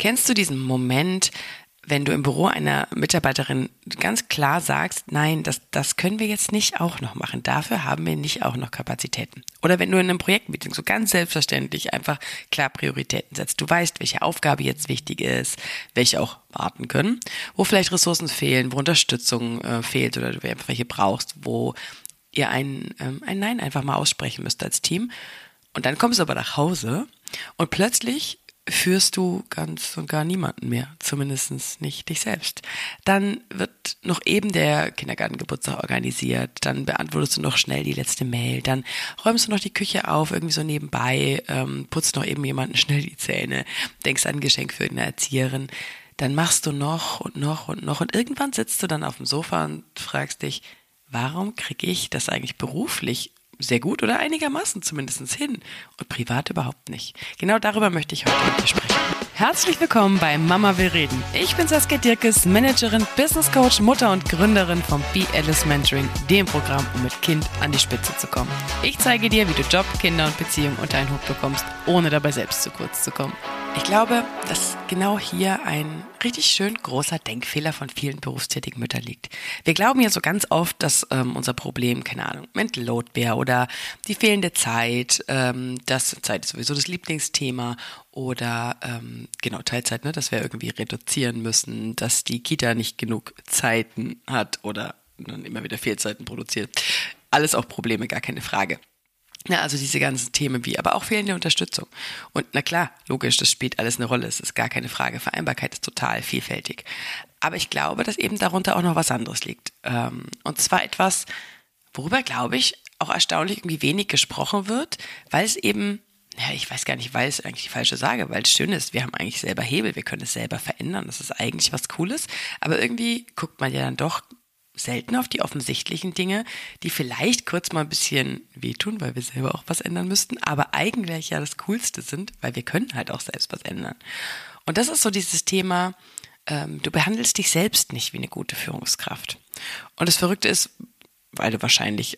Kennst du diesen Moment, wenn du im Büro einer Mitarbeiterin ganz klar sagst, nein, das können wir jetzt nicht auch noch machen, dafür haben wir nicht auch noch Kapazitäten. Oder wenn du in einem Projektmeeting so ganz selbstverständlich einfach klar Prioritäten setzt. Du weißt, welche Aufgabe jetzt wichtig ist, welche auch warten können, wo vielleicht Ressourcen fehlen, wo Unterstützung fehlt oder du einfach welche brauchst, wo ihr ein Nein einfach mal aussprechen müsst als Team. Und dann kommst du aber nach Hause und plötzlich führst du ganz und gar niemanden mehr, zumindest nicht dich selbst. Dann wird noch eben der Kindergartengeburtstag organisiert, dann beantwortest du noch schnell die letzte Mail, dann räumst du noch die Küche auf, irgendwie so nebenbei, putzt noch eben jemanden schnell die Zähne, denkst an ein Geschenk für eine Erzieherin, dann machst du noch und noch und noch und irgendwann sitzt du dann auf dem Sofa und fragst dich, warum kriege ich das eigentlich beruflich sehr gut oder einigermaßen zumindest hin und privat überhaupt nicht. Genau darüber möchte ich heute mit dir sprechen. Herzlich willkommen bei Mama will reden. Ich bin Saskia Dirkes, Managerin, Business Coach, Mutter und Gründerin vom Be Alice Mentoring, dem Programm, um mit Kind an die Spitze zu kommen. Ich zeige dir, wie du Job, Kinder und Beziehung unter einen Hut bekommst, ohne dabei selbst zu kurz zu kommen. Ich glaube, dass genau hier ein richtig schön großer Denkfehler von vielen berufstätigen Müttern liegt. Wir glauben ja so ganz oft, dass unser Problem, keine Ahnung, Mental Load wäre oder die fehlende Zeit, Zeit ist sowieso das Lieblingsthema oder Teilzeit, ne, dass wir irgendwie reduzieren müssen, dass die Kita nicht genug Zeiten hat oder dann immer wieder Fehlzeiten produziert. Alles auch Probleme, gar keine Frage. Ja, also diese ganzen Themen aber auch fehlende Unterstützung. Und na klar, logisch, das spielt alles eine Rolle, es ist gar keine Frage. Vereinbarkeit ist total vielfältig. Aber ich glaube, dass eben darunter auch noch was anderes liegt. Und zwar etwas, worüber, glaube ich, auch erstaunlich irgendwie wenig gesprochen wird, weil es eben, ich weiß gar nicht, weil es eigentlich die falsche Sage, weil es schön ist, wir haben eigentlich selber Hebel, wir können es selber verändern, das ist eigentlich was Cooles. Aber irgendwie guckt man ja dann doch selten auf die offensichtlichen Dinge, die vielleicht kurz mal ein bisschen wehtun, weil wir selber auch was ändern müssten, aber eigentlich ja das Coolste sind, weil wir können halt auch selbst was ändern. Und das ist so dieses Thema, du behandelst dich selbst nicht wie eine gute Führungskraft. Und das Verrückte ist, weil du wahrscheinlich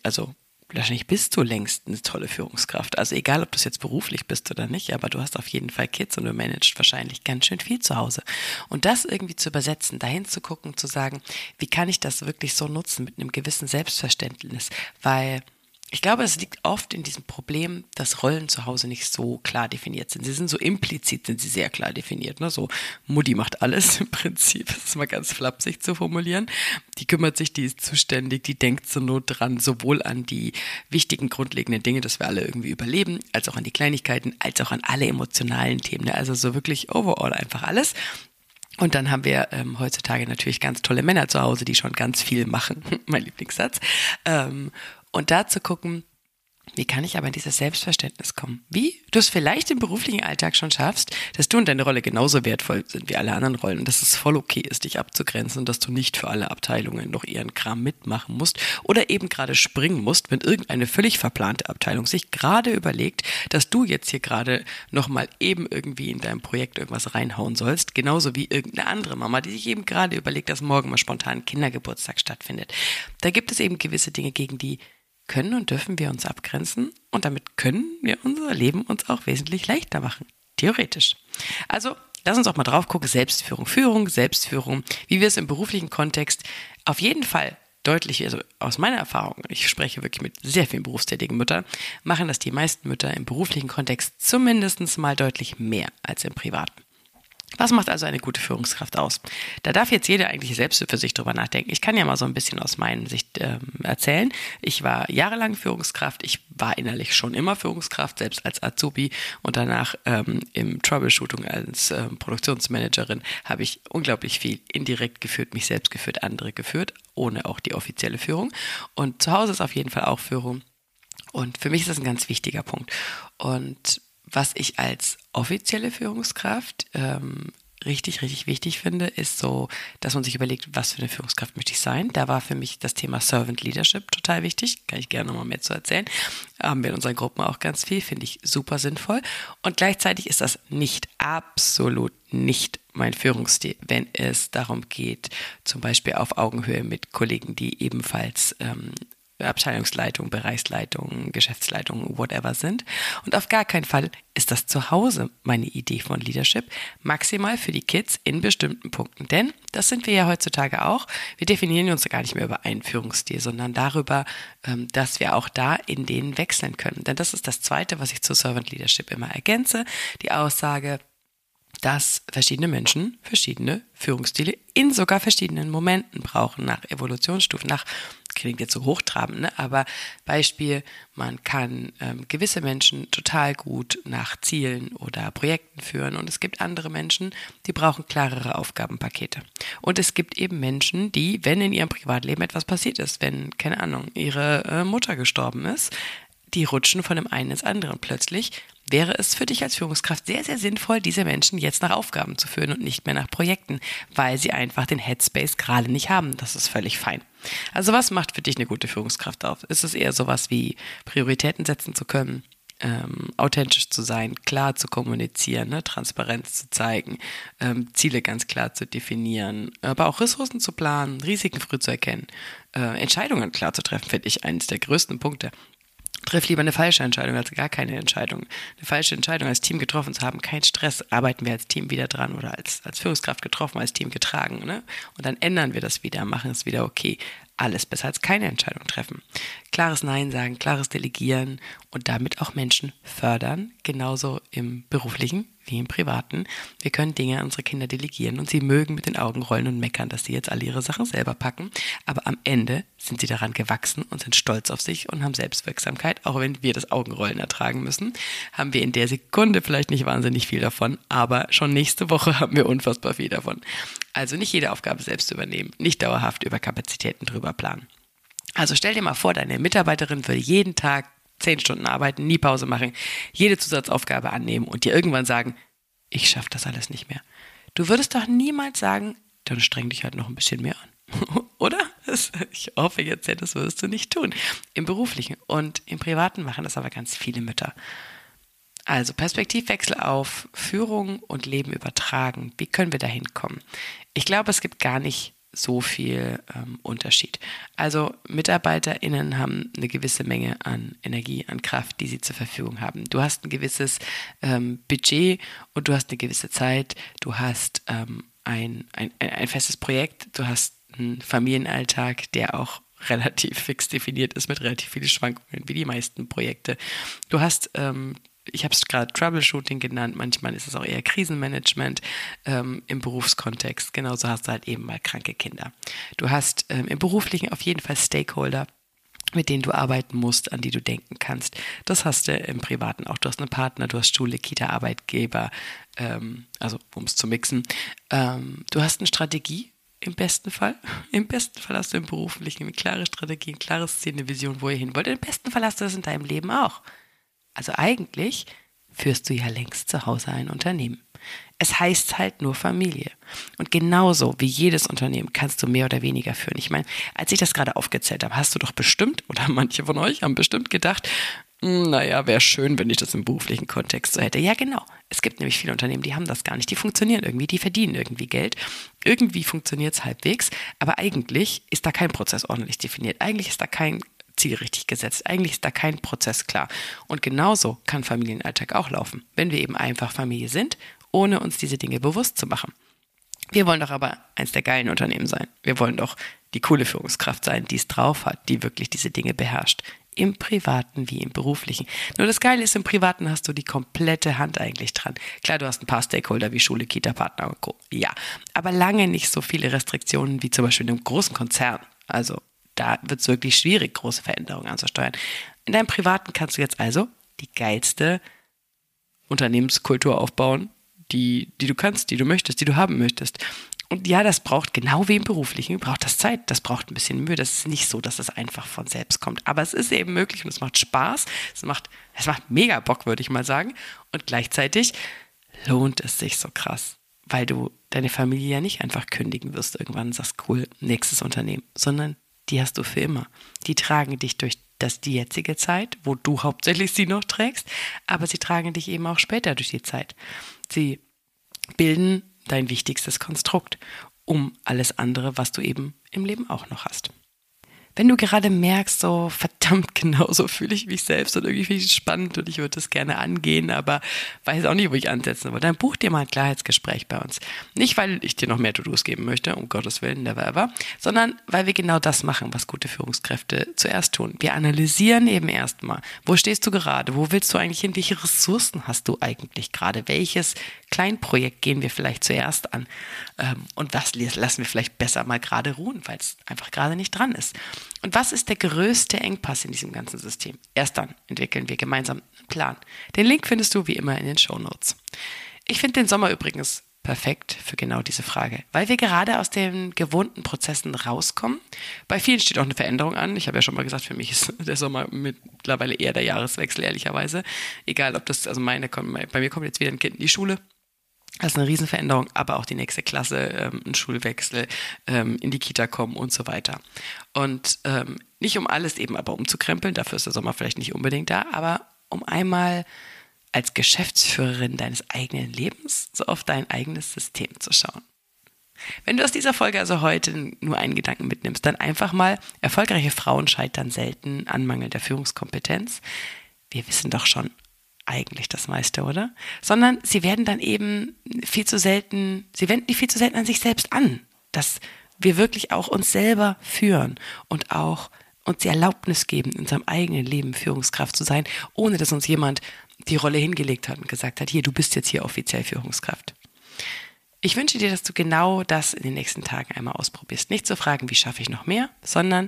bist du längst eine tolle Führungskraft. Also egal, ob du es jetzt beruflich bist oder nicht, aber du hast auf jeden Fall Kids und du managst wahrscheinlich ganz schön viel zu Hause. Und das irgendwie zu übersetzen, dahin zu gucken, zu sagen, wie kann ich das wirklich so nutzen mit einem gewissen Selbstverständnis? Weil ich glaube, es liegt oft in diesem Problem, dass Rollen zu Hause nicht so klar definiert sind. Sie sind so implizit, sind sie sehr klar definiert. Ne? So Mutti macht alles im Prinzip, das ist mal ganz flapsig zu formulieren. Die kümmert sich, die ist zuständig, die denkt zur Not dran, sowohl an die wichtigen, grundlegenden Dinge, dass wir alle irgendwie überleben, als auch an die Kleinigkeiten, als auch an alle emotionalen Themen. Ne? Also so wirklich overall einfach alles. Und dann haben wir heutzutage natürlich ganz tolle Männer zu Hause, die schon ganz viel machen. Mein Lieblingssatz. Und da zu gucken, wie kann ich aber in dieses Selbstverständnis kommen? Wie du es vielleicht im beruflichen Alltag schon schaffst, dass du und deine Rolle genauso wertvoll sind wie alle anderen Rollen und dass es voll okay ist, dich abzugrenzen und dass du nicht für alle Abteilungen noch ihren Kram mitmachen musst oder eben gerade springen musst, wenn irgendeine völlig verplante Abteilung sich gerade überlegt, dass du jetzt hier gerade nochmal eben irgendwie in deinem Projekt irgendwas reinhauen sollst, genauso wie irgendeine andere Mama, die sich eben gerade überlegt, dass morgen mal spontan ein Kindergeburtstag stattfindet. Da gibt es eben gewisse Dinge, gegen die können und dürfen wir uns abgrenzen und damit können wir unser Leben uns auch wesentlich leichter machen. Theoretisch. Also, lass uns auch mal drauf gucken, Selbstführung, wie wir es im beruflichen Kontext auf jeden Fall deutlich, also aus meiner Erfahrung, ich spreche wirklich mit sehr vielen berufstätigen Müttern, machen das die meisten Mütter im beruflichen Kontext zumindest mal deutlich mehr als im privaten. Was macht also eine gute Führungskraft aus? Da darf jetzt jeder eigentlich selbst für sich drüber nachdenken. Ich kann ja mal so ein bisschen aus meiner Sicht erzählen. Ich war jahrelang Führungskraft. Ich war innerlich schon immer Führungskraft, selbst als Azubi und danach im Troubleshooting als Produktionsmanagerin habe ich unglaublich viel indirekt geführt, mich selbst geführt, andere geführt, ohne auch die offizielle Führung. Und zu Hause ist auf jeden Fall auch Führung. Und für mich ist das ein ganz wichtiger Punkt. Und was ich als offizielle Führungskraft richtig, richtig wichtig finde, ist so, dass man sich überlegt, was für eine Führungskraft möchte ich sein. Da war für mich das Thema Servant Leadership total wichtig. Kann ich gerne nochmal mehr zu erzählen. Haben wir in unseren Gruppen auch ganz viel, finde ich super sinnvoll. Und gleichzeitig ist das absolut nicht mein Führungsstil, wenn es darum geht, zum Beispiel auf Augenhöhe mit Kollegen, die ebenfalls Abteilungsleitung, Bereichsleitung, Geschäftsleitung, whatever sind. Und auf gar keinen Fall ist das zu Hause meine Idee von Leadership, maximal für die Kids in bestimmten Punkten. Denn das sind wir ja heutzutage auch. Wir definieren uns gar nicht mehr über einen Führungsstil, sondern darüber, dass wir auch da in denen wechseln können. Denn das ist das Zweite, was ich zu Servant Leadership immer ergänze, die Aussage, dass verschiedene Menschen verschiedene Führungsstile in sogar verschiedenen Momenten brauchen, nach Evolutionsstufen, klingt jetzt so hochtrabend, ne? Aber Beispiel, man kann gewisse Menschen total gut nach Zielen oder Projekten führen und es gibt andere Menschen, die brauchen klarere Aufgabenpakete. Und es gibt eben Menschen, die, wenn in ihrem Privatleben etwas passiert ist, wenn, keine Ahnung, ihre Mutter gestorben ist, die rutschen von dem einen ins andere und plötzlich wäre es für dich als Führungskraft sehr, sehr sinnvoll, diese Menschen jetzt nach Aufgaben zu führen und nicht mehr nach Projekten, weil sie einfach den Headspace gerade nicht haben. Das ist völlig fein. Also was macht für dich eine gute Führungskraft auf? Ist es eher sowas wie Prioritäten setzen zu können, authentisch zu sein, klar zu kommunizieren, ne, Transparenz zu zeigen, Ziele ganz klar zu definieren, aber auch Ressourcen zu planen, Risiken früh zu erkennen, Entscheidungen klar zu treffen, finde ich eines der größten Punkte. Triff lieber eine falsche Entscheidung als gar keine Entscheidung. Eine falsche Entscheidung als Team getroffen zu haben, kein Stress, arbeiten wir als Team wieder dran oder als Führungskraft getroffen, als Team getragen. Ne? Und dann ändern wir das wieder, machen es wieder okay. Alles besser als keine Entscheidung treffen. Klares Nein sagen, klares Delegieren und damit auch Menschen fördern, genauso im beruflichen wie im privaten. Wir können Dinge an unsere Kinder delegieren und sie mögen mit den Augen rollen und meckern, dass sie jetzt alle ihre Sachen selber packen. Aber am Ende sind sie daran gewachsen und sind stolz auf sich und haben Selbstwirksamkeit. Auch wenn wir das Augenrollen ertragen müssen, haben wir in der Sekunde vielleicht nicht wahnsinnig viel davon, aber schon nächste Woche haben wir unfassbar viel davon. Also nicht jede Aufgabe selbst übernehmen, nicht dauerhaft über Kapazitäten drüber planen. Also stell dir mal vor, deine Mitarbeiterin würde jeden Tag 10 Stunden arbeiten, nie Pause machen, jede Zusatzaufgabe annehmen und dir irgendwann sagen, ich schaffe das alles nicht mehr. Du würdest doch niemals sagen, dann streng dich halt noch ein bisschen mehr an. Oder? Ich hoffe jetzt, das würdest du nicht tun. Im Beruflichen und im Privaten machen das aber ganz viele Mütter. Also Perspektivwechsel auf Führung und Leben übertragen. Wie können wir da hinkommen? Ich glaube, es gibt gar nicht so viel Unterschied. Also MitarbeiterInnen haben eine gewisse Menge an Energie, an Kraft, die sie zur Verfügung haben. Du hast ein gewisses Budget und du hast eine gewisse Zeit. Du hast ein festes Projekt. Du hast einen Familienalltag, der auch relativ fix definiert ist mit relativ vielen Schwankungen, wie die meisten Projekte. Du hast ich habe es gerade Troubleshooting genannt, manchmal ist es auch eher Krisenmanagement im Berufskontext. Genauso hast du halt eben mal kranke Kinder. Du hast im Beruflichen auf jeden Fall Stakeholder, mit denen du arbeiten musst, an die du denken kannst. Das hast du im Privaten auch. Du hast einen Partner, du hast Schule, Kita, Arbeitgeber, also um es zu mixen. Du hast eine Strategie. Im besten Fall. Im besten Fall hast du im Beruflichen eine klare Strategie, ein klares Ziel, eine Vision, wo ihr hin wollt. Im besten Fall hast du das in deinem Leben auch. Also eigentlich führst du ja längst zu Hause ein Unternehmen. Es heißt halt nur Familie. Und genauso wie jedes Unternehmen kannst du mehr oder weniger führen. Ich meine, als ich das gerade aufgezählt habe, hast du doch bestimmt, oder manche von euch haben bestimmt gedacht, naja, wäre schön, wenn ich das im beruflichen Kontext so hätte. Ja, genau. Es gibt nämlich viele Unternehmen, die haben das gar nicht. Die funktionieren irgendwie, die verdienen irgendwie Geld. Irgendwie funktioniert es halbwegs, aber eigentlich ist da kein Prozess ordentlich definiert. Eigentlich ist da kein Ziel richtig gesetzt. Eigentlich ist da kein Prozess klar. Und genauso kann Familienalltag auch laufen, wenn wir eben einfach Familie sind, ohne uns diese Dinge bewusst zu machen. Wir wollen doch aber eins der geilen Unternehmen sein. Wir wollen doch die coole Führungskraft sein, die es drauf hat, die wirklich diese Dinge beherrscht. Im Privaten wie im Beruflichen. Nur das Geile ist, im Privaten hast du die komplette Hand eigentlich dran. Klar, du hast ein paar Stakeholder wie Schule, Kita, Partner und Co. Ja, aber lange nicht so viele Restriktionen wie zum Beispiel in einem großen Konzern. Also da wird es wirklich schwierig, große Veränderungen anzusteuern. In deinem Privaten kannst du jetzt also die geilste Unternehmenskultur aufbauen, die du kannst, die du möchtest, die du haben möchtest. Und ja, das braucht, genau wie im Beruflichen, braucht das Zeit, das braucht ein bisschen Mühe. Das ist nicht so, dass es einfach von selbst kommt. Aber es ist eben möglich und es macht Spaß. Es macht mega Bock, würde ich mal sagen. Und gleichzeitig lohnt es sich so krass, weil du deine Familie ja nicht einfach kündigen wirst irgendwann und sagst, cool, nächstes Unternehmen, sondern die hast du für immer. Die tragen dich durch die jetzige Zeit, wo du hauptsächlich sie noch trägst, aber sie tragen dich eben auch später durch die Zeit. Sie bilden dein wichtigstes Konstrukt um alles andere, was du eben im Leben auch noch hast. Wenn du gerade merkst, so verdammt genau so fühle ich mich selbst und irgendwie finde ich es spannend und ich würde das gerne angehen, aber weiß auch nicht, wo ich ansetzen will, dann buch dir mal ein Klarheitsgespräch bei uns. Nicht, weil ich dir noch mehr To-Dos geben möchte, um Gottes Willen, never ever, sondern weil wir genau das machen, was gute Führungskräfte zuerst tun. Wir analysieren eben erstmal, wo stehst du gerade, wo willst du eigentlich hin, welche Ressourcen hast du eigentlich gerade, welches Kleinprojekt gehen wir vielleicht zuerst an und was lassen wir vielleicht besser mal gerade ruhen, weil es einfach gerade nicht dran ist. Und was ist der größte Engpass in diesem ganzen System? Erst dann entwickeln wir gemeinsam einen Plan. Den Link findest du wie immer in den Shownotes. Ich finde den Sommer übrigens perfekt für genau diese Frage, weil wir gerade aus den gewohnten Prozessen rauskommen. Bei vielen steht auch eine Veränderung an. Ich habe ja schon mal gesagt, für mich ist der Sommer mittlerweile eher der Jahreswechsel, ehrlicherweise. Egal, ob das, also bei mir kommt jetzt wieder ein Kind in die Schule. Das ist eine Riesenveränderung, aber auch die nächste Klasse, ein Schulwechsel, in die Kita kommen und so weiter. Und nicht um alles eben aber umzukrempeln, dafür ist der Sommer vielleicht nicht unbedingt da, aber um einmal als Geschäftsführerin deines eigenen Lebens so auf dein eigenes System zu schauen. Wenn du aus dieser Folge also heute nur einen Gedanken mitnimmst, dann einfach mal, erfolgreiche Frauen scheitern selten an mangelnder Führungskompetenz. Wir wissen doch schon eigentlich das meiste, oder? Sondern sie werden dann eben viel zu selten an sich selbst an, dass wir wirklich auch uns selber führen und auch uns die Erlaubnis geben, in unserem eigenen Leben Führungskraft zu sein, ohne dass uns jemand die Rolle hingelegt hat und gesagt hat, hier, du bist jetzt hier offiziell Führungskraft. Ich wünsche dir, dass du genau das in den nächsten Tagen einmal ausprobierst. Nicht zu fragen, wie schaffe ich noch mehr, sondern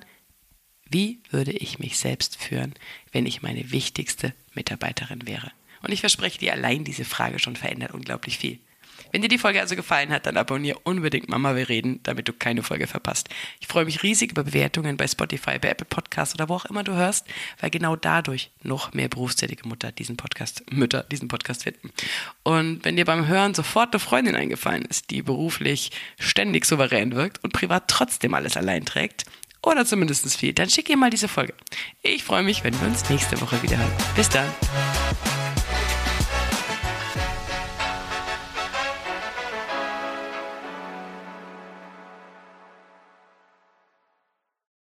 wie würde ich mich selbst führen, wenn ich meine wichtigste Mitarbeiterin wäre? Und ich verspreche dir, allein diese Frage schon verändert unglaublich viel. Wenn dir die Folge also gefallen hat, dann abonniere unbedingt Mama will reden, damit du keine Folge verpasst. Ich freue mich riesig über Bewertungen bei Spotify, bei Apple Podcasts oder wo auch immer du hörst, weil genau dadurch noch mehr berufstätige Mütter diesen Podcast finden. Und wenn dir beim Hören sofort eine Freundin eingefallen ist, die beruflich ständig souverän wirkt und privat trotzdem alles allein trägt, oder zumindest viel, dann schick ihr mal diese Folge. Ich freue mich, wenn wir uns nächste Woche wieder hören. Bis dann.